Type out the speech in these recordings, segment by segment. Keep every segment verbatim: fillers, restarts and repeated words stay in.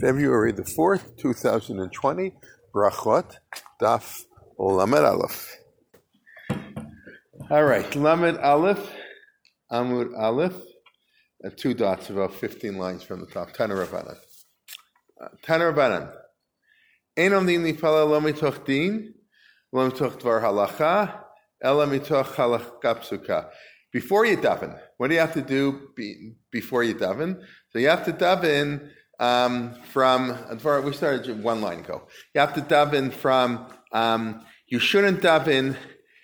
February the fourth, two thousand twenty, Brachot, Daf Lamed Aleph. All right, Lamed Aleph, Amud Aleph, uh, two dots, about fifteen lines from the top. Tana Rabbanan. Uh, Tana Rabbanan. Ein omdim nifala lo mitoch din, lo mitoch dvar halacha, ela mitoch halacha psuka. Before you daven, what do you have to do be, before you daven? So you have to daven um, from, we started one line ago. You have to daven from, um, you shouldn't daven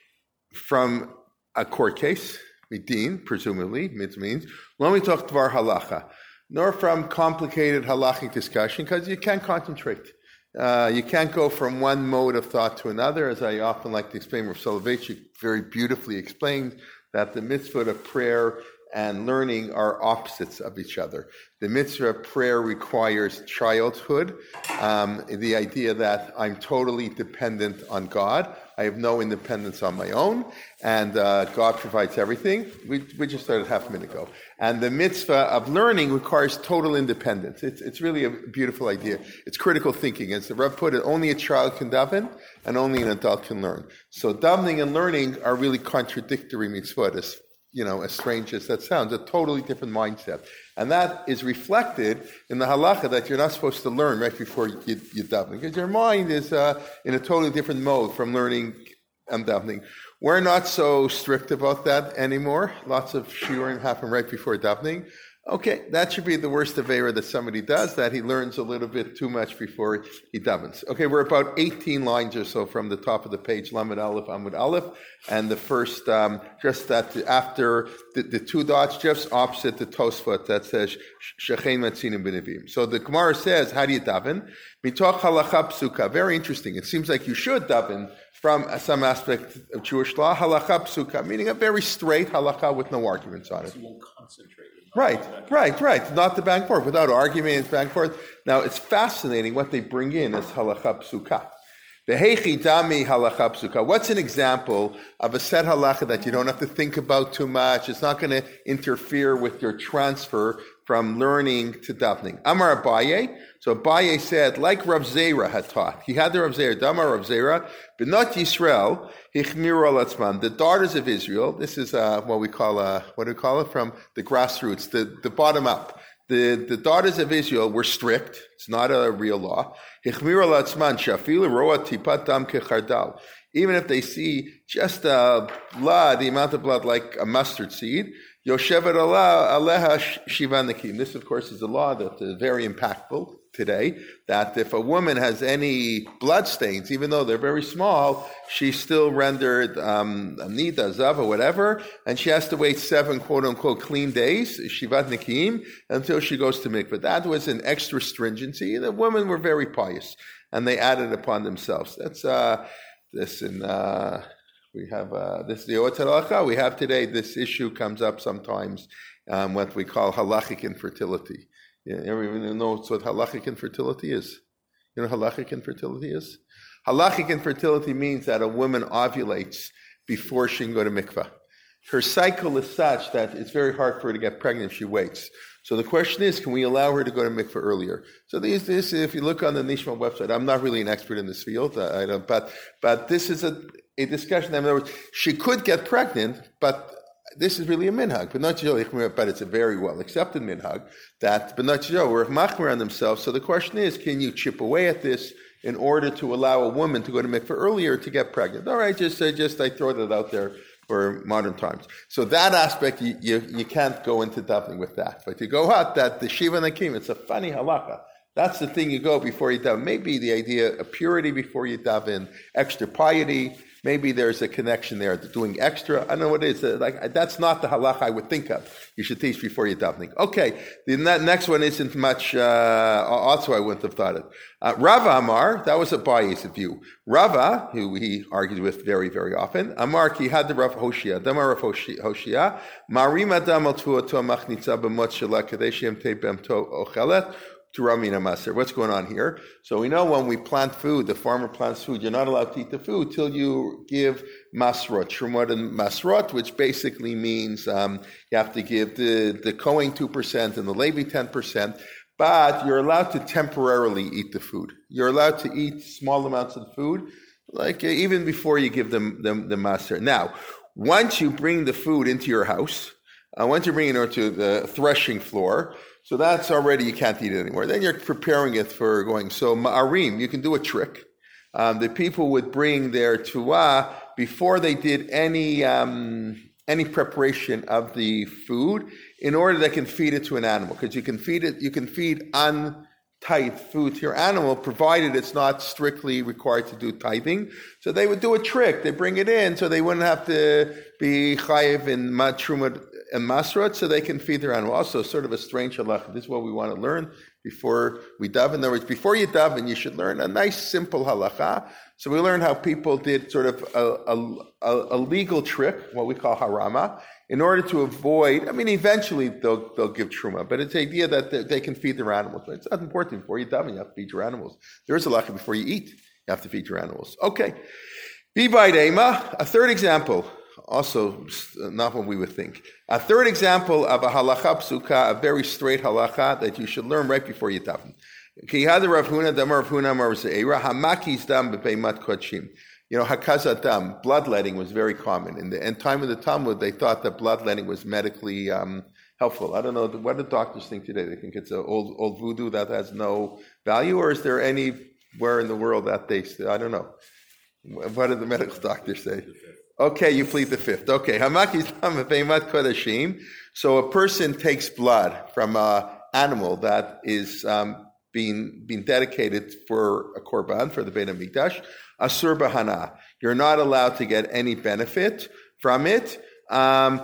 from a court case, midin, presumably, it means, lo mitoch dvar halacha, nor from complicated halachic discussion, because you can't concentrate. Uh, you can't go from one mode of thought to another, as I often like to explain. Rav Soloveitchik very beautifully explained that the mitzvah of prayer and learning are opposites of each other. The mitzvah of prayer requires childhood, um, the idea that I'm totally dependent on God. I have no independence on my own, and uh, God provides everything. We, we just started half a minute ago. And the mitzvah of learning requires total independence. It's, it's really a beautiful idea. It's critical thinking. As the Rav put it, only a child can daven, and only an adult can learn. So davening and learning are really contradictory mitzvot, as, you know, as strange as that sounds, a totally different mindset. And that is reflected in the halacha that you're not supposed to learn right before you, you daven, because your mind is uh, in a totally different mode from learning and davening. We're not so strict about that anymore. Lots of shiurim happen right before davening. Okay, that should be the worst avera that somebody does, that he learns a little bit too much before he davens. Okay, we're about eighteen lines or so from the top of the page, Lamed Aleph, Amud Aleph, and the first, um, just that after the, the two dots, just opposite the Tosfot that says, Shechein Matzinim B'Nevim. So the Gemara says, how do you daven? Mitoch halacha psuka. Very interesting. It seems like you should daven from some aspect of Jewish law, halacha psuka, meaning a very straight halacha with no arguments on it. You won't concentrate. Right, right, right. Not the back and forth, without argument, it's back and forth. Now, it's fascinating what they bring in as halacha psuka. The heichi dami halacha psuka. What's an example of a set halacha that you don't have to think about too much? It's not going to interfere with your transfer from learning to davening. Amar Abaye. So Abaye said, like Rav Zera had taught. He had the Rav Zera, Damar Rav Zera, B'not Yisrael, Hichmiru al atzman. The daughters of Israel, this is uh, what we call, uh, what do we call it? From the grassroots, the, the bottom up. The, the daughters of Israel were strict. It's not a real law. Hichmiru al atzman, shafilu roa tipat dam kechardal. Even if they see just uh, blood, the amount of blood like a mustard seed, Yoshevet Allah aleha shiva nakim. This, of course, is a law that is very impactful today, that if a woman has any blood stains, even though they're very small, she's still rendered um, nida, zava, whatever, and she has to wait seven quote-unquote clean days, shivat nakim, until she goes to mikveh. That was an extra stringency. The women were very pious, and they added upon themselves. That's uh, this in... Uh, We have uh, this the Oat Halacha. We have today. This issue comes up sometimes, um, what we call halachic infertility. You everyone knows what halachic infertility is? You know what halachic infertility is? Halachic infertility means that a woman ovulates before she can go to mikveh. Her cycle is such that it's very hard for her to get pregnant if she waits. So the question is, can we allow her to go to mikveh earlier? So these, this, if you look on the Nishma website, I'm not really an expert in this field, I don't, but but this is a, a discussion. In other words, she could get pregnant, but this is really a minhag, but not but it's a very well accepted minhag that, but not we're machmir on themselves. So the question is, can you chip away at this in order to allow a woman to go to mikveh earlier to get pregnant? All right, just uh, just I throw that out there for modern times. So that aspect, you, you, you can't go into davening with that. But you go out that the Shiva Nakim, it's a funny halakha. That's the thing you go before you daven. Maybe the idea of purity before you daven, extra piety. Maybe there's a connection there, doing extra. I don't know what it is. Like, that's not the halacha I would think of. You should teach before you're davening. Okay, the next one isn't much, uh, also I wouldn't have thought it. Uh, Rava Amar, that was a biased view. Rava, who he argued with very, very often, Amar ki had the Rav Hoshia, Damar Rav Hoshia, Marim Adam al tuato machnitza b'mot shela kadei shem te b'mto ochelet, to Ramina Maser. What's going on here? So we know when we plant food, the farmer plants food, you're not allowed to eat the food till you give masrot, trumot and masrot, which basically means um, you have to give the, the Kohen two percent and the Levi ten percent. but you're allowed to temporarily eat the food. You're allowed to eat small amounts of the food, like uh, even before you give them the, the maser. Now, once you bring the food into your house, uh, once you bring it onto the threshing floor, so that's already, you can't eat it anymore. Then you're preparing it for going. So ma'arim, you can do a trick. Um, the people would bring their tuah before they did any um, any preparation of the food, in order they can feed it to an animal. Because you can feed it, you can feed untithed food to your animal, provided it's not strictly required to do tithing. So they would do a trick. They bring it in so they wouldn't have to be chayiv in truma and masrot, so they can feed their animal. Also, sort of a strange halacha. This is what we want to learn before we daven. In other words, before you daven, you should learn a nice, simple halacha. So we learned how people did sort of a, a, a legal trick, what we call harama, in order to avoid, I mean, eventually they'll they'll give truma, but it's the idea that they can feed their animals. But it's not important. Before you daven, you have to feed your animals. There is a halacha before you eat, you have to feed your animals. Okay. Bibai Deima, a third example. Also, not what we would think. A third example of a halacha psuka, a very straight halacha that you should learn right before you daven. Ki hada Rav Huna damar Rav Huna amar zeira hamakis dam bepeimat kodshim. You know, hakazat dam, bloodletting was very common. In the end time of the Talmud, they thought that bloodletting was medically um, helpful. I don't know, what do doctors think today? They think it's an old old voodoo that has no value, or is there anywhere in the world that they say, I don't know. What did the medical doctors say? Okay, you plead the fifth. Okay, so a person takes blood from an animal that is um, being being dedicated for a korban, for the Beit HaMikdash, asur bahana. You're not allowed to get any benefit from it. Um,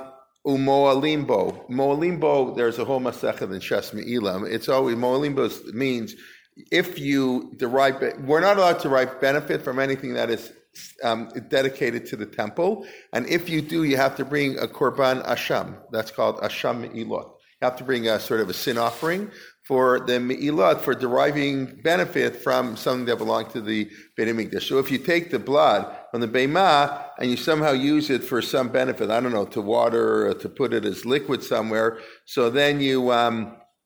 umoalimbo. Moalimbo, there's a whole masechet in Shas Me'ilam. It's always, moalimbo means if you derive, we're not allowed to derive benefit from anything that is Um, dedicated to the temple, and if you do, you have to bring a korban asham. That's called asham me'ilot. You have to bring a sort of a sin offering for the me'ilot, for deriving benefit from something that belongs to the Beit HaMikdash. So if you take the blood from the beimah and you somehow use it for some benefit, I don't know, to water, or to put it as liquid somewhere, so then you um,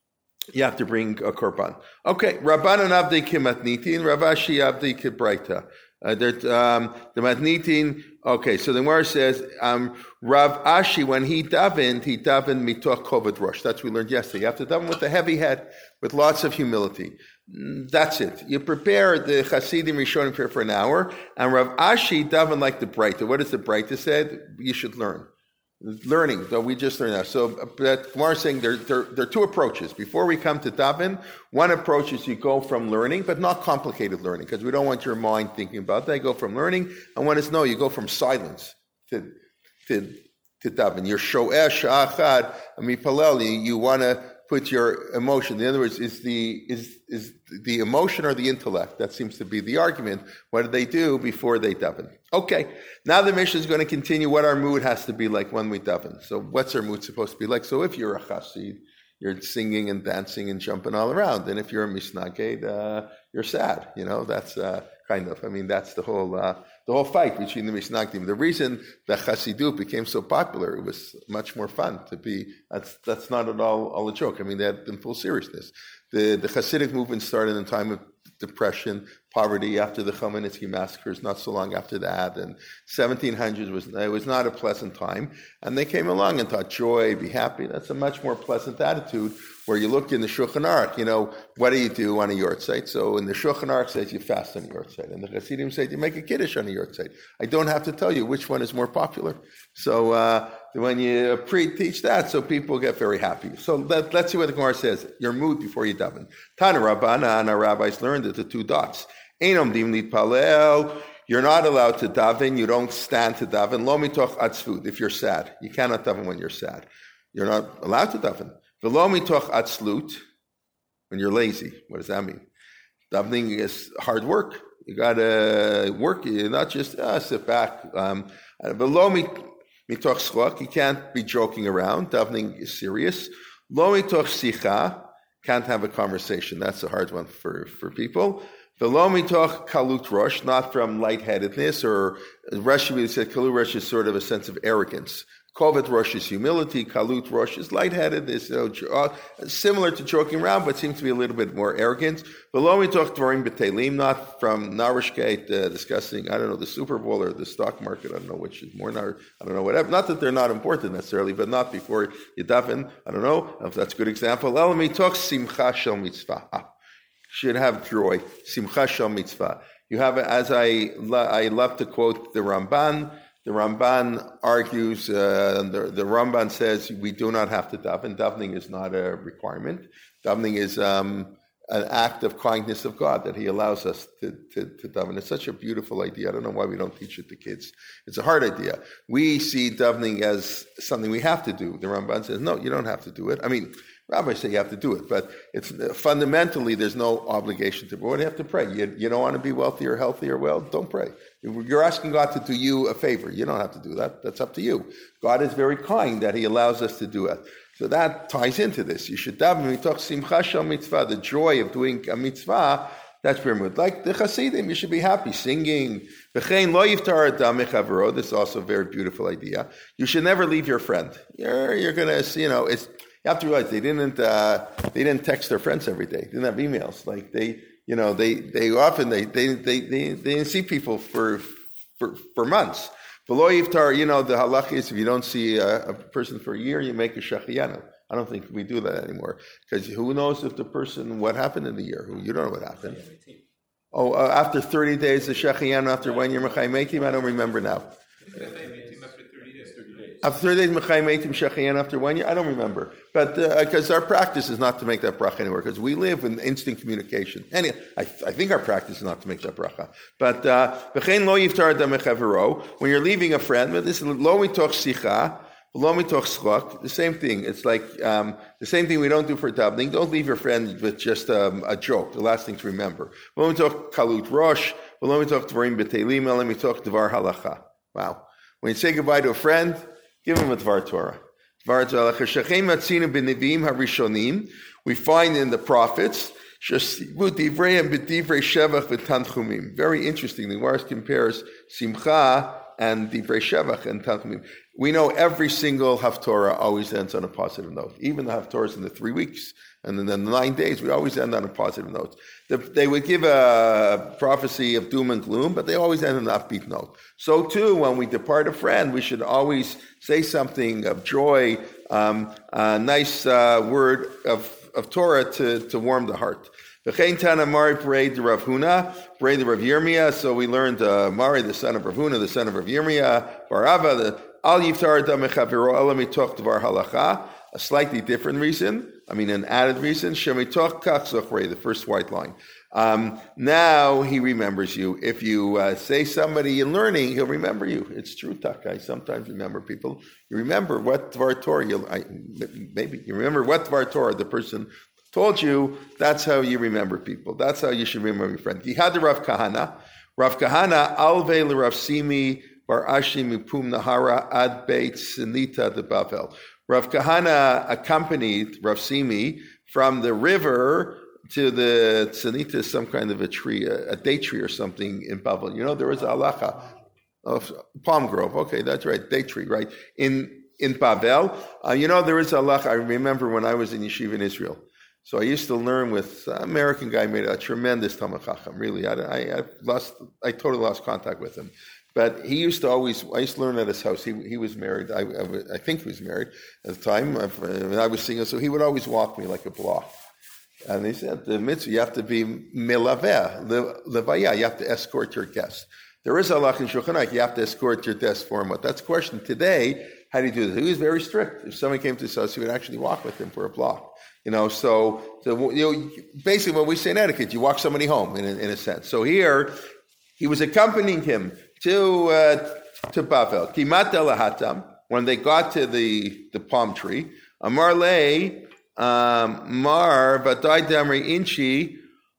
you have to bring a korban. Okay, Rabbanan avdei kimatnitin, Ravashi avdei kibraita. Uh, um, the matnitin. Okay, so the Gemara says um, Rav Ashi, when he davened, he davened mitoch koved rosh. That's what we learned yesterday. You have to daven with a heavy head, with lots of humility. That's it. You prepare the Chasidim Rishonim prayer for an hour, and Rav Ashi davened like the Breita. What does the Breita say? You should learn. Learning, though we just learned that. So that Gemara is saying there, there, there are two approaches. Before we come to daven, one approach is you go from learning, but not complicated learning, because we don't want your mind thinking about that. You go from learning, and one is no, you go from silence to to to daven. You're shoesh achad mipaleli. You want to put your emotion. In other words, is the is is the emotion or the intellect? That seems to be the argument. What do they do before they daven? Okay, now the Mishnah is going to continue what our mood has to be like when we daven. So what's our mood supposed to be like? So if you're a chassid, you're singing and dancing and jumping all around. And if you're a misnaged, uh, you're sad. You know, that's uh, kind of, I mean, that's the whole uh, the whole fight between the misnagdim. The reason that chassidut became so popular, it was much more fun to be, that's that's not at all, all a joke. I mean, that in full seriousness. The, the Hasidic movement started in time of depression, poverty, after the Chmielnicki massacres, not so long after that, and seventeen hundreds was it was not a pleasant time, and they came along and taught joy, be happy. That's a much more pleasant attitude, where you look in the Shulchan Aruch, you know, what do you do on a yortzeit? So in the Shulchan Aruch says you fast on a yortzeit, and the Hasidim say you make a kiddush on a yortzeit. I don't have to tell you which one is more popular. So uh, when you pre-teach that, so people get very happy. So let, let's see what the Gemara says. Your mood before you daven. Tana Rabbana, and our rabbis learned that the two dots. Einom dimnit palel. You're not allowed to daven. You don't stand to daven. Lo mitoch atzvut. If you're sad, you cannot daven when you're sad. You're not allowed to daven. V'lo mitoch atzlut. When you're lazy. What does that mean? Davening is hard work. You got to work. You not just uh, sit back. Um, V'lo mitoch schok. You can't be joking around. Davening is serious. Lo mitoch sicha. Can't have a conversation. That's a hard one for, for people. V'lo mitoch kalut rosh, not from lightheadedness, or Rashi said kalut rosh is sort of a sense of arrogance. Kovet Rosh is humility. Kalut Rosh is lightheadedness. You know, uh, similar to joking around, but seems to be a little bit more arrogant. Below we talk Dvarim B'Teilim, not from Narishkeit uh, discussing, I don't know, the Super Bowl or the stock market. I don't know which is more, nar- I don't know, whatever. Not that they're not important necessarily, but not before you daven. I don't know if that's a good example. Elami talks Simcha Shel Mitzvah. Ah, should have joy. Simcha Shel Mitzvah. You have, as I, I love to quote the Ramban. The Ramban argues, uh, the, the Ramban says we do not have to daven. Davening is not a requirement. Davening is um, an act of kindness of God that He allows us to, to, to daven. It's such a beautiful idea. I don't know why we don't teach it to kids. It's a hard idea. We see davening as something we have to do. The Ramban says, no, you don't have to do it. I mean, rabbis say you have to do it, but it's fundamentally there's no obligation to. But what do you have to pray? You, you don't want to be wealthy or healthy or well? Don't pray. You're asking God to do you a favor. You don't have to do that. That's up to you. God is very kind that He allows us to do it. So that ties into this. You should daven. When we talk simcha shel mitzvah, the joy of doing a mitzvah, that's pyramid. Like the Hasidim, you should be happy singing. V'chein lo yiftar adam mechavero. This is also a very beautiful idea. You should never leave your friend. You're you're gonna, you know, it's. You have to realize they didn't uh, they didn't text their friends every day. They didn't have emails. Like they, you know, they they often they they they they, they didn't see people for for for months. Below iftar, you know, the halach is if you don't see a, a person for a year, you make a shachiyanu. I don't think we do that anymore because who knows if the person what happened in the year? Who you don't know what happened. Oh, uh, after thirty days, the shachiyanu after one year mechayim eitim. I don't remember now. After thirty days, Mechayim Eitim Shechayan after one year, I don't remember. But because uh, our practice is not to make that bracha anywhere, because we live in instant communication. Anyway, I, I think our practice is not to make that bracha. But V'chein lo yiftar adam mechavero, when you're leaving a friend, but this is lo mitoch sicha, lo mitoch schok, the same thing. It's like um, the same thing we don't do for davening. Don't leave your friend with just um, a joke, the last thing to remember. Lo mitoch kalut rosh, lo mitoch dvarim b'teilim, lo mitoch dvar halacha. Wow. When you say goodbye to a friend, give him a Dvar Torah. Dvar Torah. We find in the prophets, very interestingly, Mars compares Simcha and Divrei Shevach and Tanchumim. We know every single Haftorah always ends on a positive note. Even the Haftorahs in the three weeks and then the nine days, we always end on a positive note. They would give a prophecy of doom and gloom, but they always end on an upbeat note. So too, when we depart a friend, we should always say something of joy, um, a nice uh, word of, of Torah to, to warm the heart. V'chein Tana Mari Parei de Rav Huna, Parei de Rav Yirmiyah. So we learned uh, Mari, the son of Rav Huna, the son of Rav Yirmiyah, Barava, the Al Yiftar Adam Mechaviro Elam Mitoch Dvar Halacha. A slightly different reason, I mean an added reason, Shemitoch Kach Zochrei, the first white line. Um, now he remembers you. If you uh, say somebody in learning, he'll remember you. It's true, Tak. I sometimes remember people. You remember what Dvar Torah, you'll, I, maybe you remember what Dvar Torah the person told you. That's how you remember people. That's how you should remember your friend. Yihad Rav Kahana. Rav Kahana, Alve le Rav Simi, Bar Ashi Mipum Nahara, Ad Beit Sinita de Bavel. Rav Kahana accompanied Rav Simi from the river to the Tzanita, some kind of a tree, a, a date tree or something in Bavel. You know, there was a halacha of palm grove. Okay, that's right, date tree, right? In in Bavel. Uh, you know, there is a halacha. I remember when I was in yeshiva in Israel. So I used to learn with an American guy, made a tremendous Talmid Chacham, really. I, I, I lost, I totally lost contact with him. But he used to always, I used to learn at his house. He he was married. I, I, I think he was married at the time. I was single, so he would always walk me like a block. And he said, the mitzvah, you have to be melaveh, levaya, you have to escort your guest. There is a halach in Shulchan Aruch, you have to escort your guest for him. But that's the question. Today, how do you do this? He was very strict. If somebody came to his house, he would actually walk with him for a block. You know, so, so you know, basically when we say in etiquette, you walk somebody home in a, in a sense. So here, he was accompanying him to uh, to Bavel. Kimat elahatam, when they got to the, the palm tree, Amar le um, Mar Vadai Damri Inchi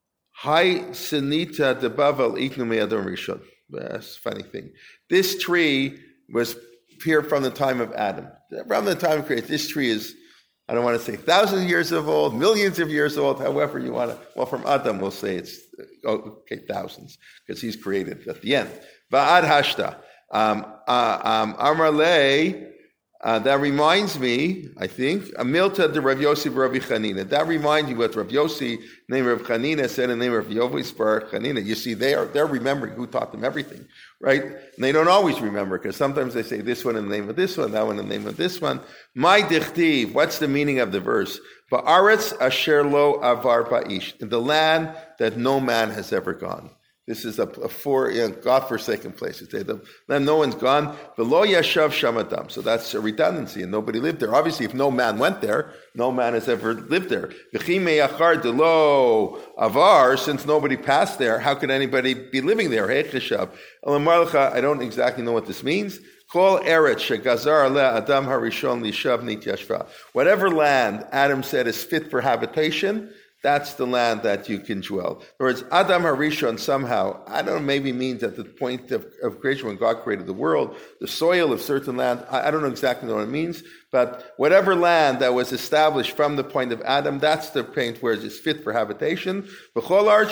Hai Sinita de Bavel Iknu Me'adam Rishon. That's a funny thing. This tree was here from the time of Adam. From the time of creation, this tree is, I don't want to say thousands of years of old, millions of years old, however you want to. Well, from Adam, we'll say it's, okay, thousands, because he's created at the end. Va'ad hashta. Um, uh, um, Amar le, Uh, that reminds me, I think, Amilta de Rav Yossi Rav Chanina. That reminds me what Rav Yossi, name of Chanina, said in the name of Yossi Bar Chanina. You see, they are they're remembering who taught them everything, right? And they don't always remember because sometimes they say this one in the name of this one, that one in the name of this one. My dichtiv. What's the meaning of the verse? Ba'aretz asher lo avar ba'ish, in the land that no man has ever gone. This is a, a for, you know, God-forsaken place. It's the land no one's gone. V'lo yashav shamadam. So that's a redundancy, and nobody lived there. Obviously, if no man went there, no man has ever lived there. V'chi me'achar delo avar. Since nobody passed there, how could anybody be living there? Hey cheshav. Elamar lecha, I don't exactly know what this means. Kol eretz shegazar aleh adam harishon lishav nityashva. Whatever land Adam said is fit for habitation, that's the land that you can dwell. In other words, Adam Harishon somehow, I don't know, maybe means at the point of, of creation when God created the world, the soil of certain land, I, I don't know exactly what it means, but whatever land that was established from the point of Adam, that's the point where it's fit for habitation. It's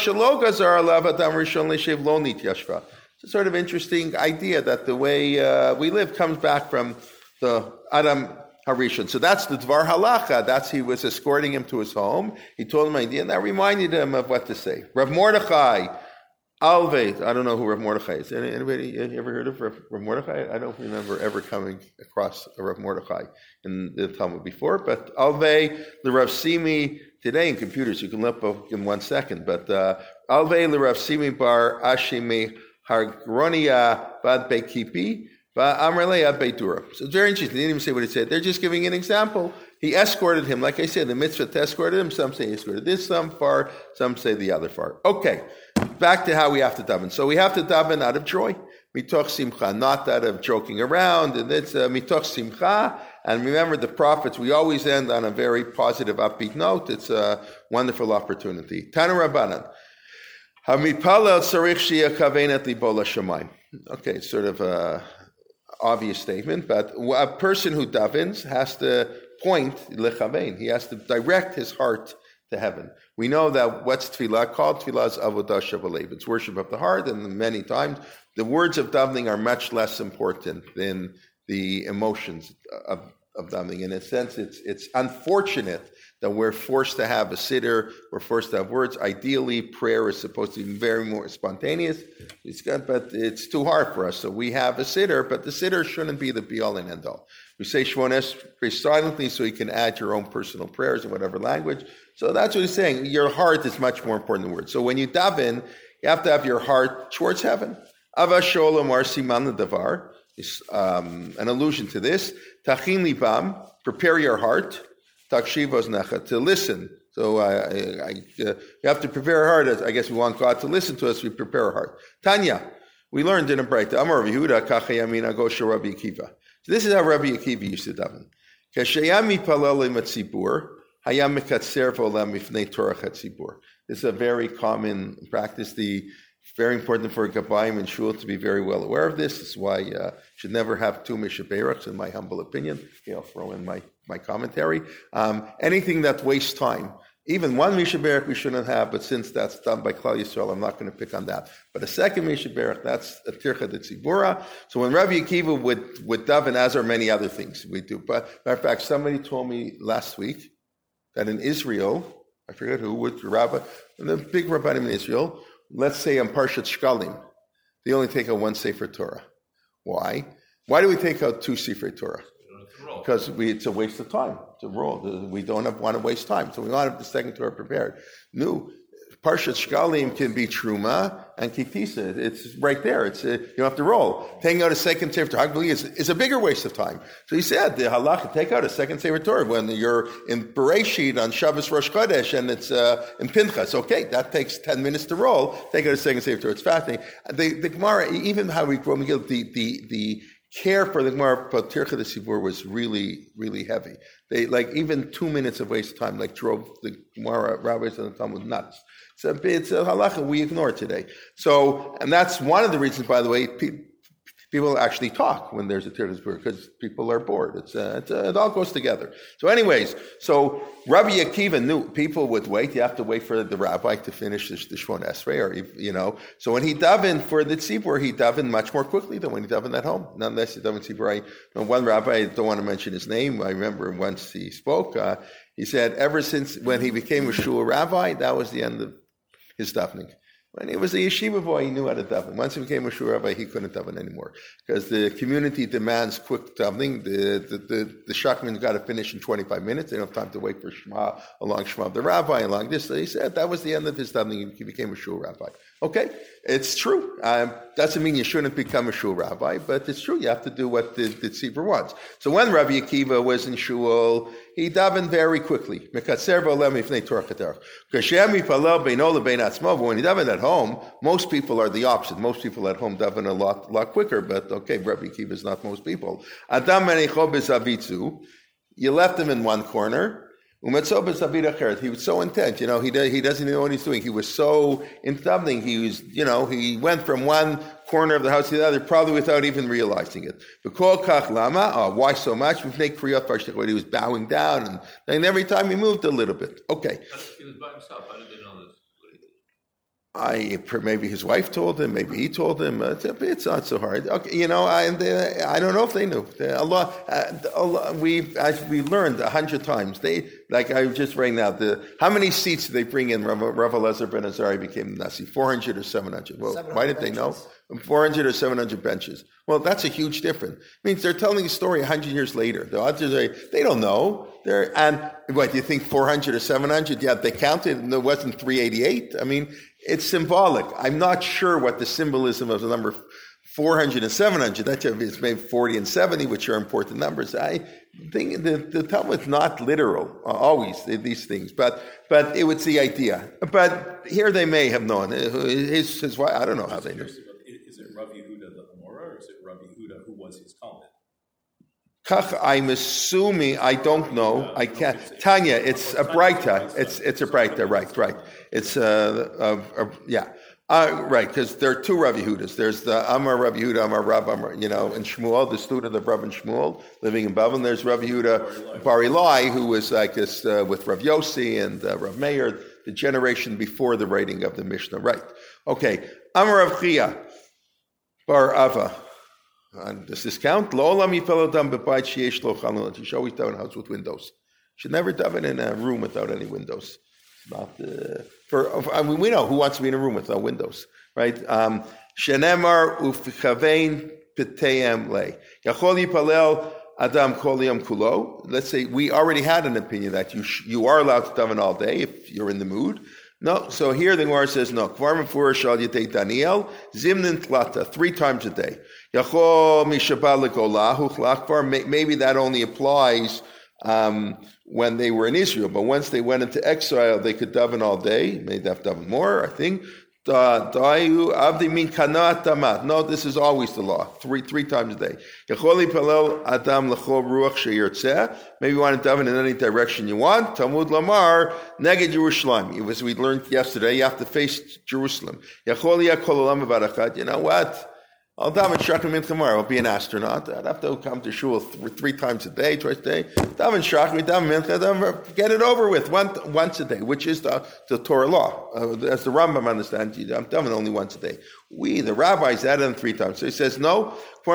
a sort of interesting idea that the way uh, we live comes back from the Adam Harishon. So that's the Dvar Halacha. That's he was escorting him to his home. He told him an idea, and that reminded him of what to say. Rav Mordechai, Alve. I don't know who Rav Mordechai is. Anybody ever heard of Rav, Rav Mordechai? I don't remember ever coming across a Rav Mordechai in the Talmud before. But Alve, the Rav Simi, today in computers you can look up in one second. But uh, Alve, the Rav Simi bar Ashimi Hargronia Bad Bekipi. So it's very interesting. They didn't even say what it said. They're just giving an example. He escorted him. Like I said, the mitzvah escorted him. Some say he escorted this some far. Some say the other far. Okay, back to how we have to daven. So we have to daven out of joy. Mitoch simcha, not out of joking around. And it's uh, mitoch simcha. And remember the prophets, we always end on a very positive, upbeat note. It's a wonderful opportunity. Tanu Rabbanan. Hamipalel tzarich sheyeh kavenet libo l'shamayim. Okay, sort of a obvious statement, but a person who davens has to point lechavein. He has to direct his heart to heaven. We know that what's tefillah called? Tefillah is avodah shebalev. It's worship of the heart, and many times the words of davening are much less important than the emotions of, of davening. In a sense, it's it's unfortunate that we're forced to have a siddur, we're forced to have words. Ideally, prayer is supposed to be very more spontaneous. It's got, but it's too hard for us. So we have a siddur, but the siddur shouldn't be the be-all and end-all. We say Shmones, pray silently so you can add your own personal prayers in whatever language. So that's what he's saying. Your heart is much more important than words. So when you daven, you have to have your heart towards heaven. Ava sholom ar siman ledavar is um, an allusion to this. Tachin libam, prepare your heart. Takshivos necha, to listen. So uh, I, I, uh, you have to prepare our heart. I guess we want God to listen to us. We prepare our heart. Tanya, we learned in a break. Amar Rabbi Yehuda kachayamina gosha Rabbi Akiva. So this is how Rabbi Akiva used to daven. Kashayami palale matzibur hayam mekatzer volam ifnei Torah chatzibur. This is a very common practice. The very important for a Gabbayim and Shul to be very well aware of this. This is why you uh, should never have two Mishaberachs, in my humble opinion. Okay, I'll throw in my, my commentary. Um, anything that wastes time. Even one Mishaberach we shouldn't have, but since that's done by Klal Yisrael, I'm not going to pick on that. But a second Mishaberach, that's a Tircha de Tzibura. So when Rabbi Akiva would, would daven, as are many other things we do. But matter of fact, somebody told me last week that in Israel, I forget who, with Rabbi, the big Rabbanim in Israel, let's say on Parshat Shkalim, they only take out one Sefer Torah. Why? Why do we take out two Sefer Torah? Because we, it's a waste of time to roll. We don't have, want to waste time. So we want to have the second Torah prepared. No, Parshat Shkalim can be Truma and Kitisa. It's right there. It's a, you don't have to roll. Taking out a second Sefer Torah is, is a bigger waste of time. So he said, the halacha, take out a second Sefer Torah when you're in Bereshit on Shabbos Rosh Chodesh and it's uh, in Pinchas. Okay, that takes ten minutes to roll. Take out a second Sefer Torah. It's fascinating. The, the Gemara, even how we grow, the, the, the care for the Gemara about Tircha de Sibur was really, really heavy. They, like, even two minutes of waste time, like, drove the Gemara rabbis and the Talmud nuts. It's a, it's a halacha we ignore today. So, and that's one of the reasons, by the way, pe- People actually talk when there's a Tirdas Bura because people are bored. It's, uh, it's uh, it all goes together. So, anyways, so Rabbi Akiva knew people would wait. You have to wait for the rabbi to finish the, the Shmon Esrei, or you know. So when he davened for the tzibur, he davened much more quickly than when he davened at home. Nonetheless, he davened tzibur. I, one rabbi, I don't want to mention his name. I remember once he spoke. Uh, he said, ever since when he became a shul rabbi, that was the end of his davening. When he was a yeshiva boy, he knew how to daven. Once he became a shul rabbi, he couldn't daven anymore because the community demands quick davening. The the the, the shachman's got to finish in twenty-five minutes. They don't have time to wait for Shema along Shema of the rabbi along this. So he said that was the end of his davening. He became a shul rabbi. Okay, it's true. Um, doesn't mean you shouldn't become a shul rabbi, but it's true. You have to do what the, the tzibur wants. So when Rabbi Akiva was in shul, he davened very quickly. But when he davened at home, most people are the opposite. Most people at home daven a lot, lot quicker. But okay, Rabbi Akiva is not most people. You left him in one corner. He was so intent, you know, he he doesn't know what he's doing. He was so into davening. He was, you know, he went from one corner of the house to the other, probably without even realizing it. Oh, why so much? He was bowing down, and then every time he moved a little bit. Okay. He was by himself. How did they know this? I maybe his wife told him, maybe he told him. Uh, it's not so hard. Okay, you know, I they, I don't know if they knew. A lot, uh, a lot we as we learned a hundred times. They like I was just right now. The how many seats did they bring in? Rav, Rav Elazar ben Azariah became the Nasi. Four hundred or seven hundred. Well, why did they know? Four hundred or seven hundred benches. Well, that's a huge difference. It means they're telling a story a hundred years later. The others are, they don't know. They're and what do you think? Four hundred or seven hundred? Yeah, they counted, and there wasn't three eighty eight. I mean. It's symbolic. I'm not sure what the symbolism of the number four hundred and seven hundred, that's it's maybe forty and seventy, which are important numbers. I think the, the Talmud's not literal, uh, always, these things, but but it was the idea. But here they may have known. His, his wife, I don't know how they knew. Is it Rav Yehuda the Amora, or is it Rav Yehuda who was his Talmud? Kach, I'm assuming, I don't know, I can't. Tanya, it's a Breita, it's it's a Breita, right, right. It's, uh, uh, uh yeah, uh, right, because there are two Rav Yehudas. There's the Amar Rav Yehuda, Amar Rav Amar, you know, and Shmuel, the student of Rav and Shmuel, living in Babylon. There's Rav Yehuda Bar Ilai, who was like this uh, with Rav Yossi and uh, Rav Meir, the generation before the writing of the Mishnah, right. Okay, Amar Rav Chia, Bar Ava. And does this count? Lo olam yifel adam b'bayit sheyesh lo chanun. You should always daven in a house with windows. You should never daven in a room without any windows. It's not uh, for. I mean, we know who wants to be in a room without windows, right? Shenemar u'fichavein pitayim le yachol yipalel adam kol yom kulo. Let's say we already had an opinion that you sh- you are allowed to daven all day if you're in the mood. No, so here the Gemara says no. Kvar mefurish al yitei Daniel zimnin tlata three times a day. Yachol mishabal legolahu chlakvar. Maybe that only applies um, when they were in Israel, but once they went into exile, they could daven all day. Maybe they have to daven more, I think. Dayu avdi min kanat tamat. No, this is always the law. Three three times a day. Yachol yipalel adam lechol ruach sheyirtzeh. Maybe you want to daven in any direction you want. Talmud lamar neged Yerushalayim. As we learned yesterday, you have to face Jerusalem. Yachol yakol olam barachat. You know what? I'll daven shachar min tomorrow. I'll be an astronaut. I'd have to come to shul th- three times a day, twice a day. Daven shachar, daven mincha, get it over with one, once a day, which is the, the Torah law. Uh, as the Rambam understands, I'm daven only once a day. We, the rabbis, added them three times. So he says, no,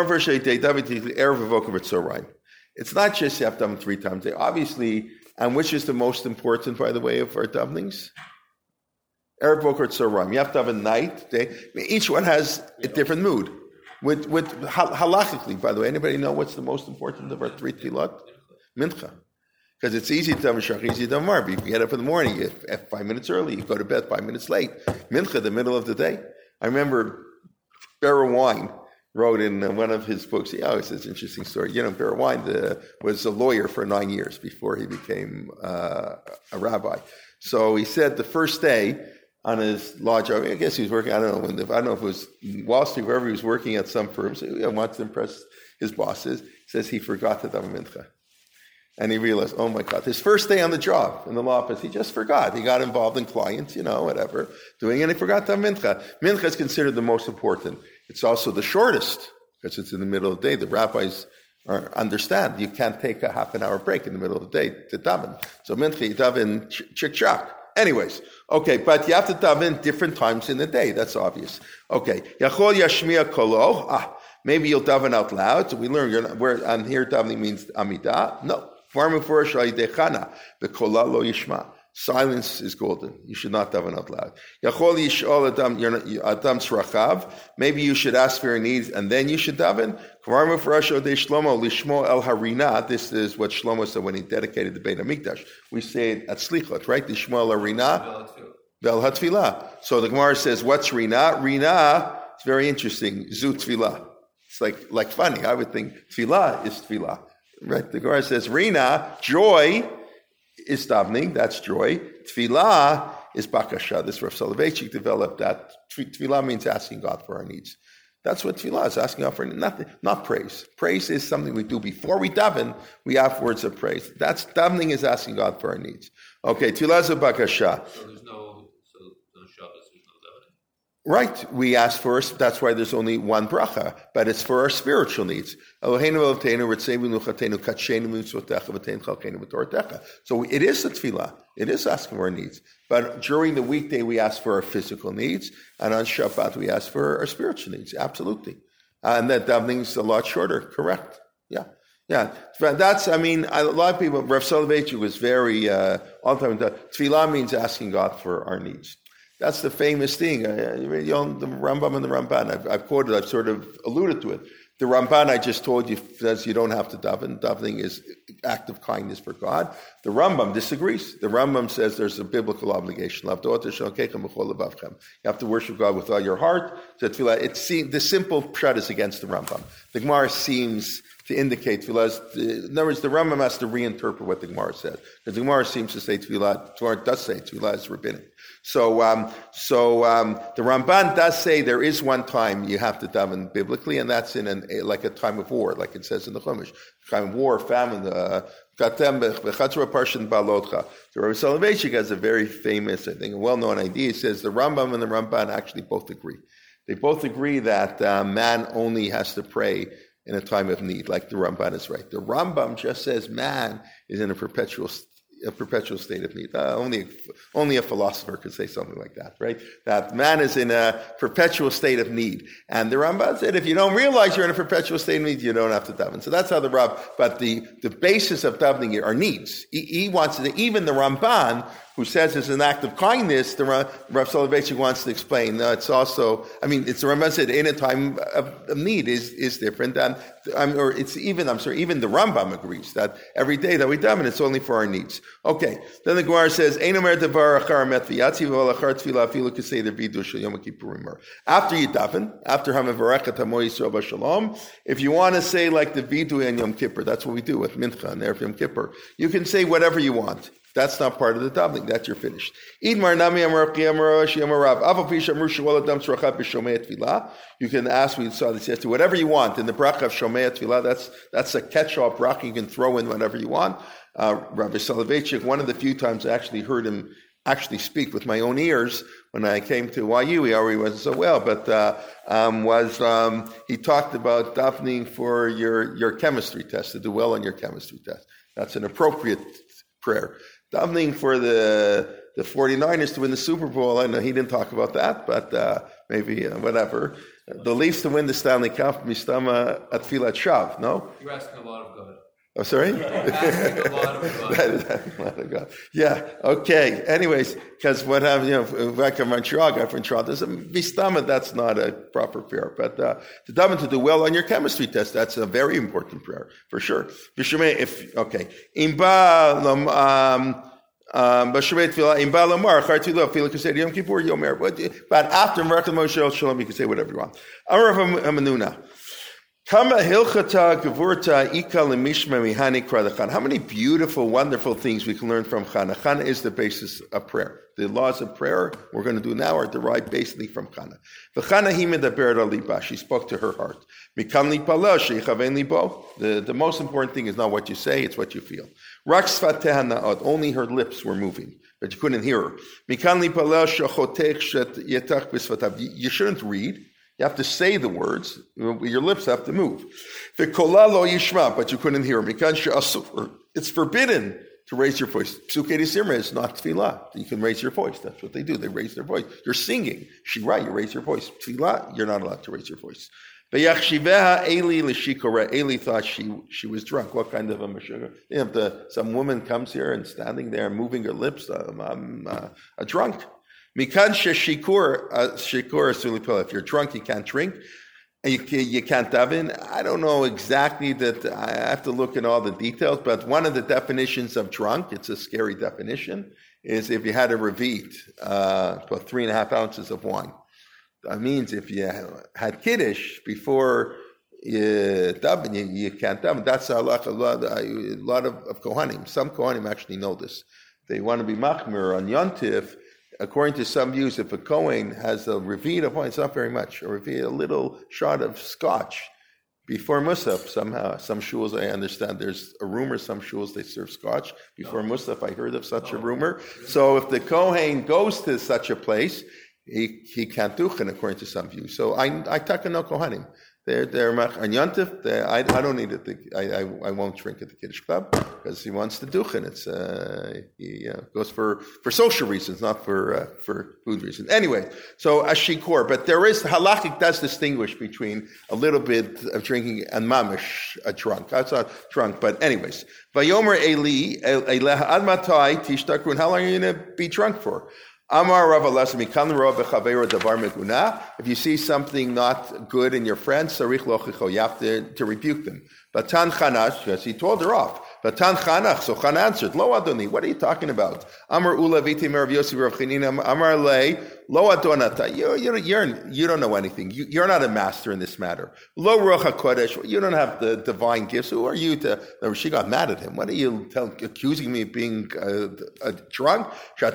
it's not just you have to daven three times a day. Obviously, and which is the most important, by the way, of our davenings? Erev Boker Tzoraim. You have to have a night, day. I mean, each one has a different mood. With, with halachically, by the way, anybody know what's the most important of our three tefillot? Mincha. Because it's easy to daven shachar, easy to daven marv. You get up in the morning, you have five minutes early, you go to bed five minutes late. Mincha, the middle of the day. I remember Beryl Wine wrote in one of his books, he always says an interesting story. You know, Beryl Wine the, was a lawyer for nine years before he became uh, a rabbi. So he said the first day, on his law job, I guess he was working, I don't know, when the, I don't know if it was Wall Street, wherever he was working at some firm, so he wants to impress his bosses. He says he forgot to daven mincha. And he realized, oh my God, his first day on the job in the law office, he just forgot. He got involved in clients, you know, whatever, doing it, and he forgot to daven mincha. Mincha is considered the most important. It's also the shortest, because it's in the middle of the day. The rabbis are, understand you can't take a half an hour break in the middle of the day to daven. So mincha you daven chik-chak. Anyways, okay, but you have to daven different times in the day. That's obvious. Okay, yachol yashmiya kolo. Ah, maybe you'll daven out loud. So we learn you're not, where on here davening means amidah. No, the kola lo yishma. Silence is golden. You should not daven out loud. Yachol yishol adam adam srachav. Maybe you should ask for your needs and then you should daven. Kvarmu farasho de Shlomo lishmo el harina. This is what Shlomo said when he dedicated the Beit Hamikdash. We say it at Slichot, right? Lishmo el harina vel hatfilah. So the Gemara says, what's rina? Rina. It's very interesting. Zu tfilah. It's like like funny. I would think tfilah is tfilah, right? The Gemara says rina, joy is davening, that's joy. Tfilah is bakasha. This Rav Soloveitchik developed that. Tfilah means asking God for our needs. That's what tfilah is, asking God for nothing, not praise. Praise is something we do before we daven. We have words of praise. That's davening is asking God for our needs. Okay, tfilah is a bakasha. So there's no, so no Shabbos, there's no davening. Right, we ask first. That's why there's only one bracha, but it's for our spiritual needs. So it is a tefillah. It is asking for our needs. But during the weekday, we ask for our physical needs, and on Shabbat, we ask for our spiritual needs. Absolutely. Uh, and that davening is a lot shorter. Correct. Yeah. Yeah. That's, I mean, a lot of people, Rav Soloveitchik was very, uh, all the time, tefillah means asking God for our needs. That's the famous thing. Uh, you know, the Rambam and the Ramban. I've, I've quoted, I've sort of alluded to it. The Ramban I just told you says you don't have to daven. Davening is act of kindness for God. The Rambam disagrees. The Rambam says there's a biblical obligation. You have to worship God with all your heart. It seems, the simple pshat is against the Rambam. The Gemara seems to indicate tefillah. In other words, the Rambam has to reinterpret what the Gemara says. Because the Gemara seems to say tefillah, Torah does say tefillah is rabbinic. So, um, so um, the Ramban does say there is one time you have to daven biblically, and that's in an, a, like a time of war, like it says in the Chumash, time of war, famine. Katem b'chatzra parshin balotcha. So Rabbi Soloveitchik has a very famous, I think, a well-known idea. He says the Rambam and the Ramban actually both agree. They both agree that uh, man only has to pray in a time of need, like the Ramban is right. The Rambam just says man is in a perpetual a perpetual state of need. Uh, only, only a philosopher could say something like that, right? That man is in a perpetual state of need. And the Ramban said, if you don't realize you're in a perpetual state of need, you don't have to daven. So that's how the Rab, but the, the basis of davening are needs. He, he wants to, even the Ramban, who says it's an act of kindness, the Rav Soloveitchik wants to explain. No, it's also, I mean, it's the Ramban said in a time of, of need is is different, and um, or it's even, I'm sorry, even the Rambam agrees that every day that we daven, it's only for our needs. Okay, then the Gemara says, Ein omer davar achar met v'yatzi v'olachar tefillah afilu k'seder b'yidush shel Yom Kippurim. After you daven, after hamavarachat hamo Yisrael b'shalom, if you want to say like the vidu and Yom Kippur, that's what we do with Mincha and Erev Yom Kippur. You can say whatever you want. That's not part of the davening. That's you're finished. You can ask, we saw this yesterday, whatever you want. In the bracha of Shomei Tfilah, that's that's a catch-all bracha. You can throw in whatever you want. Uh, Rabbi Soloveitchik, one of the few times I actually heard him actually speak with my own ears when I came to Y U, he already wasn't so well, but uh, um, was um, he talked about davening for your, your chemistry test, to do well on your chemistry test. That's an appropriate prayer. Davening for the the 49ers to win the Super Bowl, I know he didn't talk about that, but uh, maybe uh, whatever. The Leafs to win the Stanley Cup, Mistama at Tfilat Shav, no? You're asking a lot of God. Oh, sorry? You're asking a lot of God. That is asking a lot of God. Yeah, okay. Anyways, because what happened, you know, back in Montreal, guy from Toronto, there's a Mistama, that's not a proper prayer. But uh, to daven to do well on your chemistry test, that's a very important prayer, for sure. If, okay. Imba, um, Um, but after Moshe Shalom, you can say whatever you want. How many beautiful, wonderful things we can learn from Chana. Chana is the basis of prayer. The laws of prayer we're going to do now are derived basically from Chana. She spoke to her heart. The, the most important thing is not what you say, it's what you feel. Only her lips were moving, but you couldn't hear her. You shouldn't read. You have to say the words. Your lips have to move. V'kola lo yishma, but you couldn't hear him. It's forbidden to raise your voice. Psukei d'sirma is not tefillah. You can raise your voice. That's what they do. They raise their voice. You're singing. Shira, you raise your voice. Tefillah, you're not allowed to raise your voice. V'yachshiveha Eli l'shikora. Eli thought she she was drunk. What kind of a mashugah? You know, the, some woman comes here and standing there moving her lips. Um, I'm uh, a drunk. Mikan sheshikur shikur sulipil. If you're drunk, you can't drink. And you, you can't daven. I don't know exactly that. I have to look at all the details, but one of the definitions of drunk, it's a scary definition, is if you had a revit, uh, about three and a half ounces of wine. That means if you had kiddush before you daven, you, you can't daven. That's a lot, a lot, a lot of, of kohanim. Some kohanim actually know this. They want to be machmir on yontif. According to some views, if a Kohen has a revit of wine, it's not very much, a revit, a little shot of scotch before Musaf. Somehow, some shuls, I understand, there's a rumor, some shuls, they serve scotch before no. Musaf. I heard of such no. a rumor. So if the Kohen goes to such a place, he he can't duchen, according to some views. So I I taka no Kohanim. They're they're on yontif. I I don't need it. I, I I won't drink at the Kiddush Club because he wants to duchen. It's uh he uh, goes for, for social reasons, not for uh, for food reasons. Anyway, so ashikor, but there is halakhic does distinguish between a little bit of drinking and mamish, a drunk. That's not drunk, but anyways. Vayomer Eli Eleha Admatai Tishtakrun. How long are you going to be drunk for? Amar Rav Elazar Mikan Rav Bechaveiro Davar Meguna. If you see something not good in your friend, Sarich Lochicho, you have to, to rebuke them. Batan Chanash, yes, he told her off. Batan Chanach, so Chan answered, Lo Adoni, what are you talking about? Amar Ula Viti Merav Yosef Rav Chanina, Amar Le, Lo Adonata, you, you, you're, you don't know anything. You, you're not a master in this matter. Lo Ruach HaKodesh, you don't have the divine gifts. Who are you to, no, she got mad at him. What are you tell, accusing me of being uh, a drunk?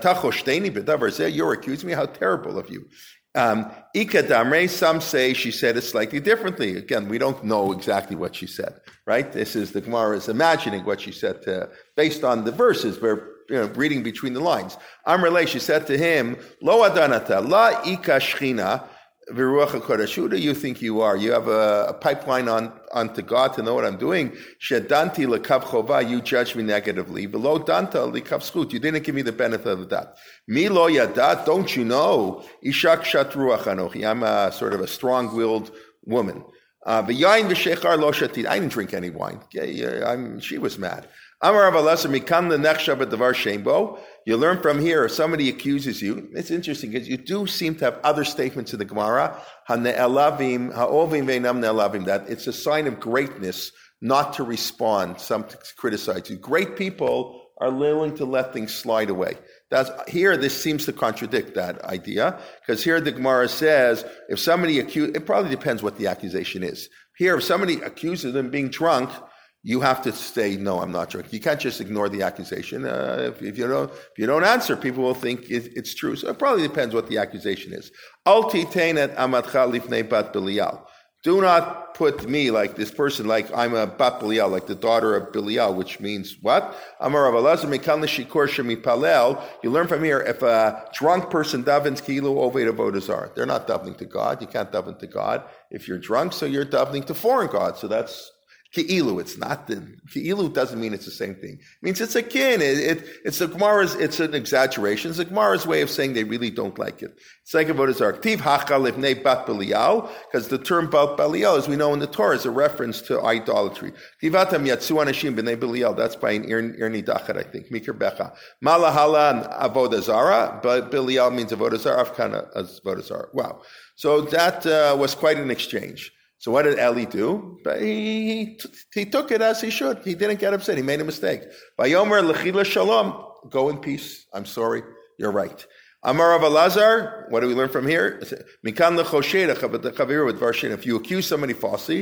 You're accusing me? How terrible of you. Um, Ika Damre, some say she said it slightly differently. Again, we don't know exactly what she said, right? This is the Gemara is imagining what she said to, based on the verses. We're you know, reading between the lines. Amrele, she said to him, Lo Adanata, La Ika Shchina, Viruach HaKodesh, who do you think you are? You have a, a pipeline on onto God to know what I'm doing. Shedanti lekav chova, you judge me negatively. Below danta lekav schut, you didn't give me the benefit of that. Mi lo yadat, don't you know? Ishak shat ruach anochi, I'm a sort of a strong-willed woman. V'yayin v'shechar lo shatit, I didn't drink any wine. Yeah, I'm, she was mad. Amar Rav Elazar mikam lenechshav b'davar shembo. You learn from here, if somebody accuses you, it's interesting because you do seem to have other statements in the Gemara, ha-ne'elavim, ha'ovim ve'nam ne'elavim, that it's a sign of greatness not to respond, some to criticize you. Great people are willing to let things slide away. That's, here, this seems to contradict that idea, because here the Gemara says, if somebody accuses, it probably depends what the accusation is. Here, if somebody accuses them of being drunk, you have to say, no, I'm not drunk. You can't just ignore the accusation. Uh, if, if you don't, if you don't answer, people will think it, it's true. So it probably depends what the accusation is. Al titein amatcha lifnei bat Belial. Do not put me like this person, like I'm a bat Belial, like the daughter of Belial, which means what? Amar Rav Elazar mikal neshikor shemipalel. You learn from here, if a drunk person davens kilu oved avodah zarah, they're not davening to God. You can't daven to God if you're drunk, so you're davening to foreign gods. So that's Ki'ilu, it's not the, Ki'ilu doesn't mean it's the same thing. It means it's a kin, it, it, it's the Gemara's, it's an exaggeration. It's the Gemara's way of saying they really don't like it. It's like about his Tiv Hacha Livnei Bat Belial, because the term Bat Belial, as we know in the Torah, is a reference to idolatry. Tivatam Yatsu Anashim B'nei Belial, that's by an Irni Dachat, I think, Mikir Becha. Malahala Avodah Zara, but Belial means Avodah Zara, Afkana Avodah Zara. Wow. So that uh, was quite an exchange. So what did Eli do? But he, he, he took it as he should. He didn't get upset. He made a mistake. Vayomer lechila shalom. Go in peace. I'm sorry. You're right. Amar Rav Elazar. What do we learn from here? Mikan lechoshedah. If you accuse somebody falsely,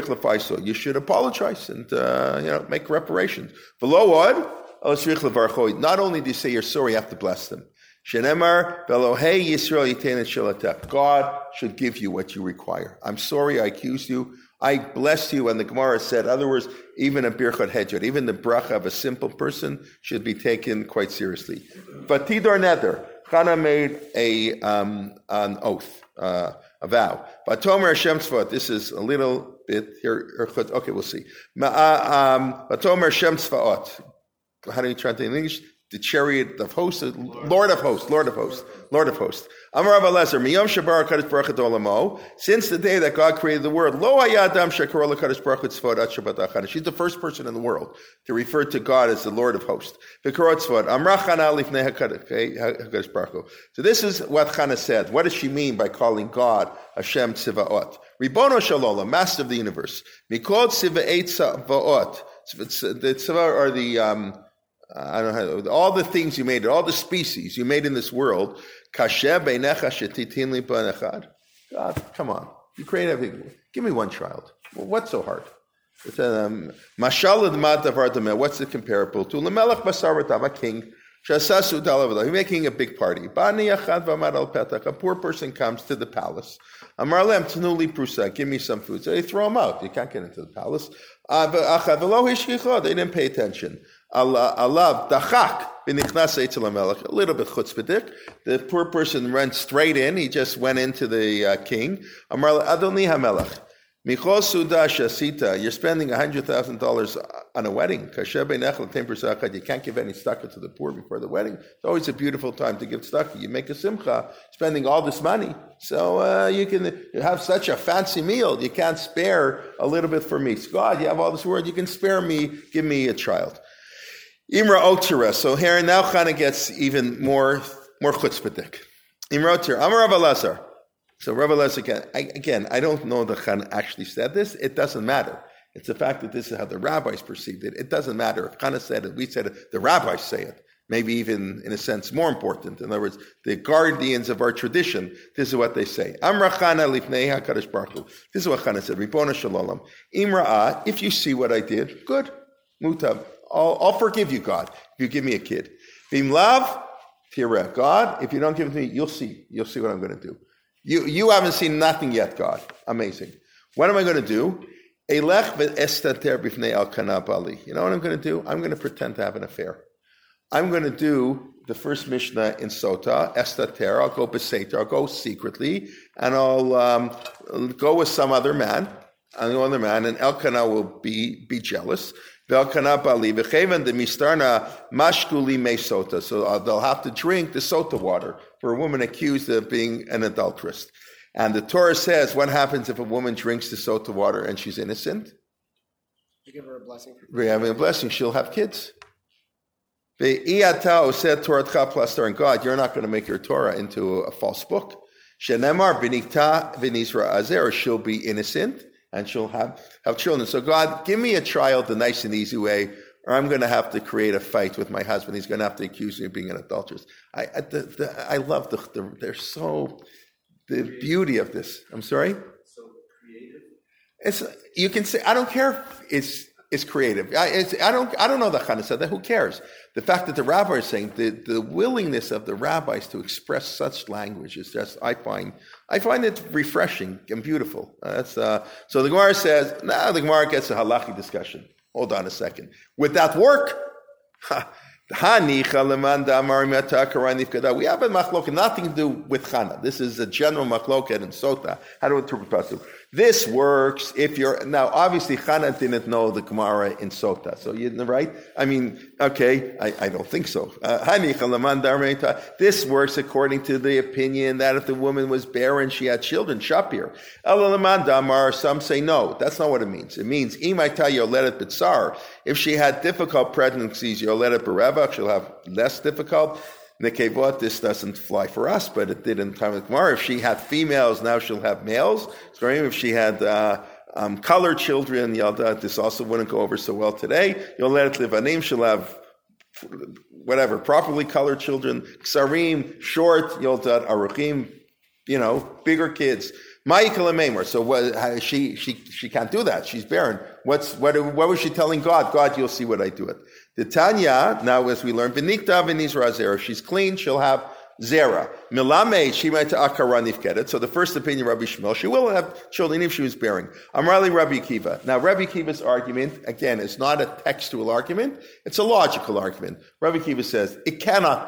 you should apologize and uh, you know make reparations. Below what? Not only do you say you're sorry, you have to bless them. Shenemar Belohei Yisrael Yitein Shalatek. God should give you what you require. I'm sorry I accused you. I blessed you. And the Gemara said, in other words, even a birchot hedjot, even the bracha of a simple person should be taken quite seriously. But tidor neder, Chana made a um, an oath, uh, a vow. Vatomer Hashem Tzvaot. This is a little bit here. Okay, we'll see. Vatomer Hashem Tzvaot. How do you translate in English? The chariot of hosts, Lord of hosts, Lord of hosts, Lord of hosts. Amar Rav Elazar, Miyom Shabar Kadosh Baruch Hu Olamo. Since the day that God created the world, Lo Hayadam Shekaro LaKadosh Baruch Hu Tzvot Ad Shabbat Achad. She's the first person in the world to refer to God as the Lord of hosts. V'Karot Tzvot Amra Chana Lifnei Hakadosh Baruch Hu. So this is what Chana said. What does she mean by calling God Hashem Tzivaot? Ribono Shalom, Master of the universe. Mikol Tzivaot Tzavaot. The Tzava are the um, I don't know how, all the things you made, all the species you made in this world. God, come on. You create everything. Give me one child. Well, what's so hard? It's um, what's it comparable to? A king. He's making a big party. A poor person comes to the palace. Give me some food. So they throw him out. You can't get into the palace. They didn't pay attention. Allah, dachak, a little bit chutzpahdik. The poor person went straight in. He just went into the uh, king. Amar Adoni HaMelech, Michol Suda Shasita, you're spending one hundred thousand dollars on a wedding. You can't give any tzedakah to the poor before the wedding. It's always a beautiful time to give tzedakah. You make a simcha, spending all this money. So uh, you can have such a fancy meal. You can't spare a little bit for me. God, you have all this word. You can spare me. Give me a child. Imra Otera. So here now Chana gets even more more chutzpahdik. Imra Otera. Amar Rav Elazar. So Rav Elazar again. I, again, I don't know that Chana actually said this. It doesn't matter. It's the fact that this is how the rabbis perceived it. It doesn't matter if Chana said it. We said it. The rabbis say it. Maybe even in a sense more important. In other words, the guardians of our tradition. This is what they say. Amra Chana lifnei HaKadosh Baruch Hu. This is what Chana said. Ribono Shalom. Imra. If you see what I did, good. Mutab. I'll, I'll forgive you, God, if you give me a kid. Vim lav, tireh. God, if you don't give it to me, you'll see. You'll see what I'm going to do. You you haven't seen nothing yet, God. Amazing. What am I going to do? Elech ve'estater b'fnei Elkanah bali. You know what I'm going to do? I'm going to pretend to have an affair. I'm going to do the first Mishnah in Sota, estater. I'll go beseter. I'll go secretly, and I'll um, go with some other man. Another man, and Elkanah will be be jealous. So uh, they'll have to drink the sota water for a woman accused of being an adulteress. And the Torah says, what happens if a woman drinks the sota water and she's innocent? You give her a blessing. We have a blessing. She'll have kids. Said Torah and God, you're not going to make your Torah into a false book. Shenemar v'nikta v'nizra azer. She'll be innocent. And she'll have, have children. So God, give me a child the nice and easy way, or I'm going to have to create a fight with my husband. He's going to have to accuse me of being an adulteress. I I, the, the, I love the, the they're so the beauty of this. I'm sorry. So creative. It's you can say I don't care if it's it's creative. I it's, I don't I don't know that Chana said that. Who cares? The fact that the rabbi is saying the, the willingness of the rabbis to express such language is just I find I find it refreshing and beautiful. Uh, that's uh, so the Gemara says now the Gemara gets a halachic discussion. Hold on a second. Would that work? We have a machloket, nothing to do with Chana. This is a general machloket in Sota. How to interpret pasuk. This works if you're now. Obviously, Chana didn't know the Gemara in Sota, so you right. I mean, okay, I, I don't think so. Uh, this works according to the opinion that if the woman was barren, she had children. Shapir. Some say no. That's not what it means. It means imayta yoledet b'tsar. If she had difficult pregnancies, yoledet b'revach, she'll have less difficult. Nekevot, this doesn't fly for us, but it did in time of Gemara. If she had females, now she'll have males. If she had uh, um, colored children, Yalda, this also wouldn't go over so well today. Yoledet livanim, she'll have whatever, properly colored children. Ksarim, short, Yalda, aruchim, you know, bigger kids. Ma'ikal Meimer. So what, she she she can't do that. She's barren. What's what? What was she telling God? God, you'll see what I do it. The Tanya. Now, as we learn, v'nikta v'nizra zera. If she's clean, she'll have zera. Milame she might akara nifkedet. So the first opinion, Rabbi Shmuel, she will have children if she was bearing. Amrali Rabbi Kiva. Now, Rabbi Kiva's argument again is not a textual argument; it's a logical argument. Rabbi Kiva says it cannot be.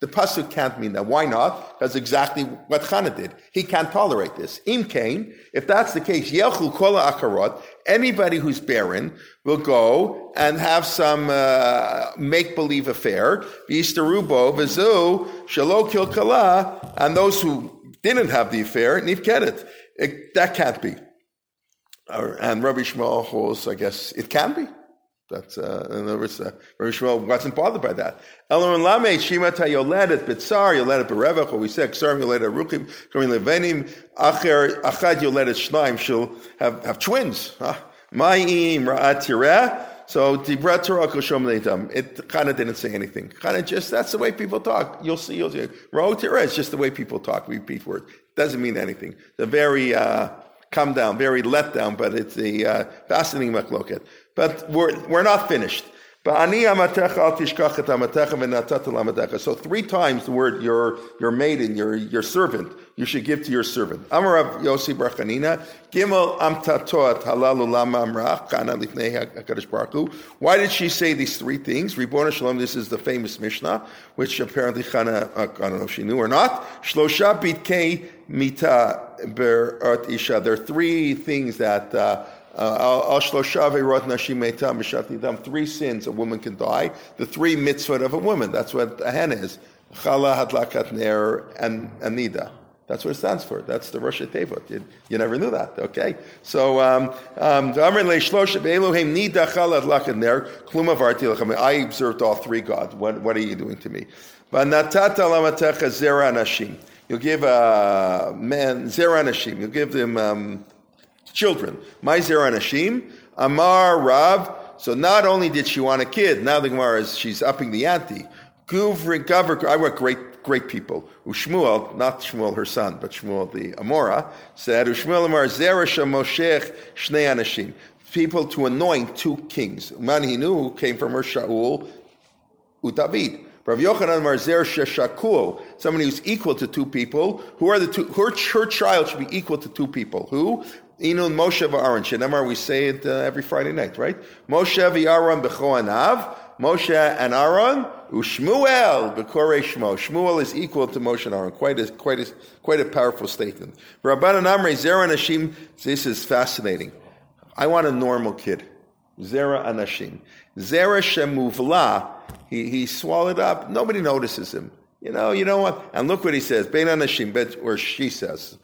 The pasuk can't mean that. Why not? That's exactly what Chana did. He can't tolerate this. Im kain, if that's the case, yelchu kol akarot, anybody who's barren will go and have some uh, make-believe affair. V'yistarubo v'zu shelo kilkala, and those who didn't have the affair, nivkedet. It, that can't be. Uh, and Rabbi Shmuel holds, I guess, it can be. That's, uh, in other words, uh, Rabbi Shmuel wasn't bothered by that. Elon Lamed, Shimata Yoledet, Bitzar, Yoledet Berevach, what we said, Ksarim Yoledet Ruchim, Ksarim Levenim, Acher, Achad Yoledet Shnaim, she'll have, have twins. Ma'im, Ra'at Tireh. So, Dibrat Torah Koshom Leitam. It kind of didn't say anything. Kind of just, that's the way people talk. You'll see, you'll see. Ra'at Tireh is just the way people talk. We repeat words. Doesn't mean anything. They're very, uh, come down, very let down, but it's a uh, fascinating machloket. But we're we're not finished. So three times the word your your maiden, your your servant, you should give to your servant. Amarav Yossi Bar Chanina, Gimel Amtatot Halalu Lama Amrach Kana Lifnei HaKadosh Baruch Hu. Why did she say these three things? Ribbono Shalom, this is the famous Mishnah, which apparently Chana, I don't know if she knew or not. Shlosha Bitkei Mita Be'art Isha. There are three things that uh, Uh, three sins a woman can die. The three mitzvot of a woman. That's what a hen is. Chala, hadlakat ner, and anida. That's what it stands for. That's the Rosh Tevot. You, you never knew that, okay? So, um, um, I observed all three, God. What, what are you doing to me? You'll give a man, zera nashim. You'll give them um, children. My zera nashim, Amar Rav. So not only did she want a kid, now the Gemara is, she's upping the ante. Guvri, Gavr, I want great, great people. Ushmuel, not Shmuel her son, but Shmuel the Amora, said, Ushmuel Amar zera shamoshech shnei anashim. People to anoint two kings. Man he knew who came from her Shaul, Udavid. Rav Yochanan Marzer Sheshakuo, somebody who's equal to two people. Who are the two? Her, her child should be equal to two people. Who? Inun Moshe v'Aaron. Shenamar, we say it uh, every Friday night, right? Moshe v'Aaron b'choanav. Moshe and Aaron. Ushmuel b'korei Shmo. Shmuel is equal to Moshe and Aaron. Quite a quite a quite a powerful statement. Rabbanan Amrei Zera Nashim. This is fascinating. I want a normal kid. Zera Anashim. Zera Shemuvla. He he swallowed up. Nobody notices him. You know, you know what? And look what he says. Bein anashim, or she says.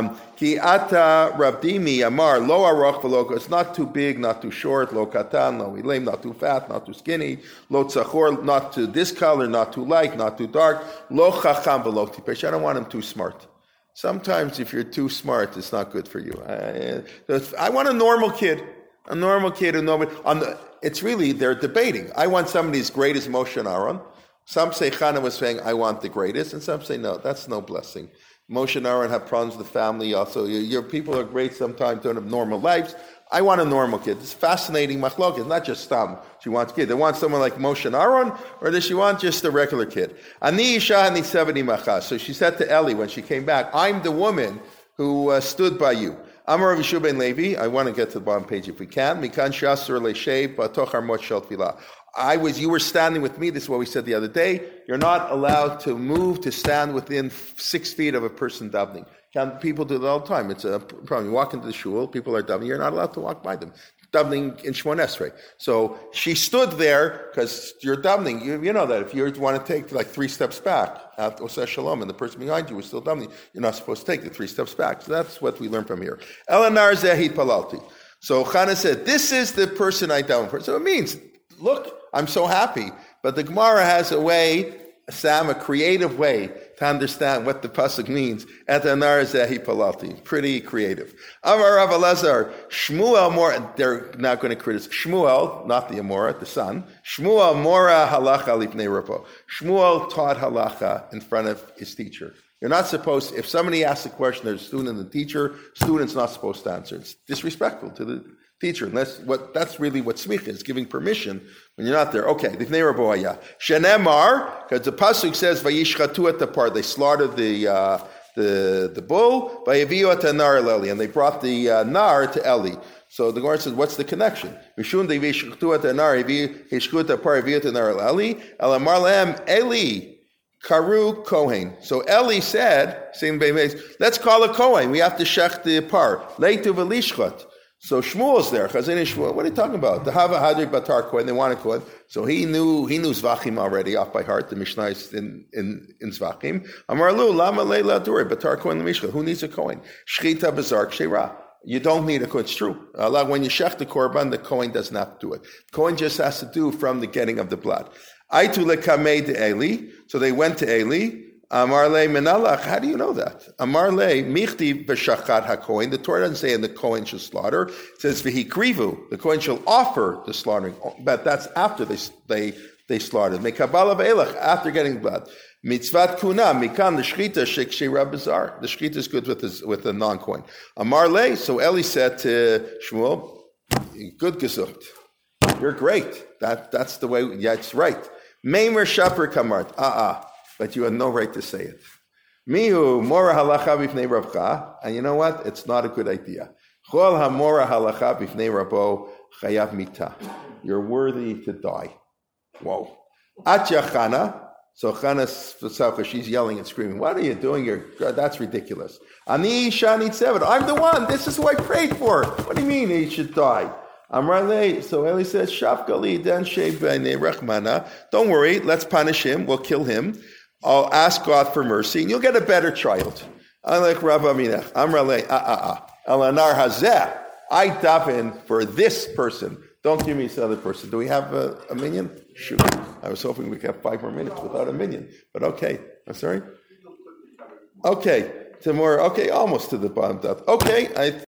Ki ata rabdimi amar lo aroch v'lo. It's not too big, not too short. Lo katan, lo ilim, not too fat, not too skinny. Lo tzachor, not too this color, not too light, not too dark. Lo chacham v'lo tipesh. I don't want him too smart. Sometimes if you're too smart, it's not good for you. I, I want a normal kid. A normal kid who nobody on the. It's really they're debating. I want somebody as great as Moshe and Aaron. Some say Chana was saying I want the greatest, and some say no, that's no blessing. Moshe and Aaron have problems with the family. Also, your, your people are great. Sometimes don't have normal lives. I want a normal kid. It's fascinating. Machlok is not just Stam. She wants a kid. They want someone like Moshe and Aaron, or does she want just a regular kid? Ani isha ani seveni machas. So she said to Eli when she came back, "I'm the woman who uh, stood by you." Amar Rav Yeshua ben Levi, I want to get to the bottom page if we can. Mikan shasur le'shei batoch armot shel tefillah. I was, you were standing with me. This is what we said the other day. You're not allowed to move to stand within six feet of a person davening. People do that all the time. It's a problem. You walk into the shul, people are davening. You're not allowed to walk by them. Davening in Shmon Esrei. So she stood there because you're davening. You, you know that if you want to take like three steps back at Oseh Shalom and the person behind you is still davening, you're not supposed to take the three steps back. So that's what we learn from here. Elanar Zehit Palalti. So Chana said, this is the person I daven for. So it means, look, I'm so happy. But the Gemara has a way, Sam, a creative way to understand what the pasuk means. Et anar zehi palati. Pretty creative. Amar Rav Elazar, Shmuel Mora, they're not going to criticize. Shmuel, not the Amora, the son. Shmuel Mora halacha lifnei Rabbah. Shmuel taught halacha in front of his teacher. You're not supposed, if somebody asks a question, there's a student and the teacher, student's not supposed to answer. It's disrespectful to the teacher. And that's what that's really what smicha is, giving permission when you're not there. Okay, Lifnei Rabbah. Shenemar, because the pasuk says vayishchatu at the part, they slaughtered the uh, the the bull, vayaviu at nar Eli, and they brought the uh, nar to Eli. So the Gemara says, what's the connection? Mishun de vayishchatu at nar, hishchut at part, vayaviu at nar Eli, elamar lehem Eli. Karu Kohen. So Eli said, let's call a Kohen. We have to shech the par. Leitu v'lishchot. So Shmuel's there. Chazini Shmuel. What are you talking about? The Hava Hadri Batar Kohen. They want a Kohen. So he knew he knew Zvachim already off by heart. The Mishnah is in in, in Zvachim. Amar Lu Lama Leila Duri Batar Kohen the Mishcha. Who needs a Kohen? Shchita Bazark Sheira. You don't need a Kohen. It's true. Allah, when you shech the korban, the Kohen does not do it. Kohen just has to do from the getting of the blood. Aitu lekamei de Eli. So they went to Eli. Amarle menalach. How do you know that? Amarle michti v'shachat hakohen. The Torah doesn't say and the Kohen shall slaughter. It says v'hikrivu. The Kohen shall offer the slaughtering, but that's after they they they slaughtered. Mekabala v'elach, after getting blood. Mitzvat kuna mikan the shchita shekshira bazar. The shchita is good with this, with the non-Kohen. Amarle. So Eli said to Shmuel, "Good gesucht. You're great. That that's the way. Yeah, it's right." Meimer shaper kamart. Ah ah. But you have no right to say it. Mihu mora halacha b'fnei Rabcha. And you know what? It's not a good idea. Chol hamora halacha b'fnei Rabo chayav mita. You're worthy to die. Whoa. Atya Chana. So Chana, she's yelling and screaming. What are you doing? You're, that's ridiculous. Ani shanit seven. I'm the one. This is who I prayed for. What do you mean he should die? Amrale, so Eli says, Shafgali dan shebane rachmana. Don't worry, let's punish him. We'll kill him. I'll ask God for mercy, and you'll get a better child. Alek Rav Aminach. Amrale, ah ah ah. Alanar hazeh. I daven for this person. Don't give me this other person. Do we have a, a minion? Shoot. I was hoping we could have five more minutes without a minion. But okay. I'm sorry? Okay. Tomorrow. Okay, almost to the bottom. Okay. I